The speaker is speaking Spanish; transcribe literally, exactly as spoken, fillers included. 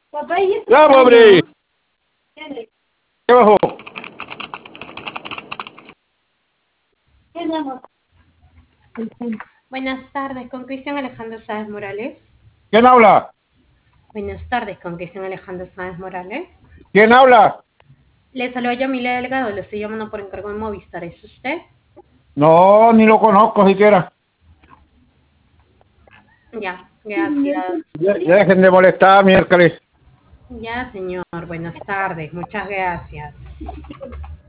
Ya, pobre. ¿Qué bajó? Buenas tardes, con Cristian Alejandro Sáez Morales. ¿Quién habla? Buenas tardes, con Cristian Alejandro Sáez Morales. ¿Quién habla? Le saluda Yamile Delgado, le estoy llamando por encargo de Movistar, ¿es usted? No, ni lo conozco siquiera. Ya, gracias. Ya, ya dejen de molestar, miércoles. Ya, señor, buenas tardes, muchas gracias.